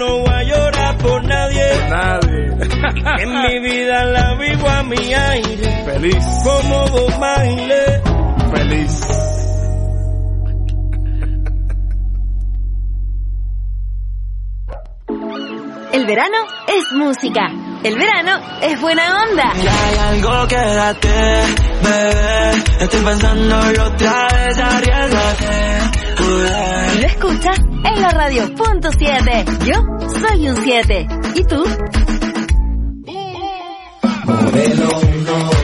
no voy a llorar por nadie. En mi vida la vivo a mi aire. Feliz. Como Bob Marley. Feliz. El verano es música. El verano es buena onda. Y hay algo que date, bebé. Estoy pensando yo otra vez, arriesgate. Lo escuchas en la radio .7. Yo soy un 7. ¿Y tú? Modelo 1.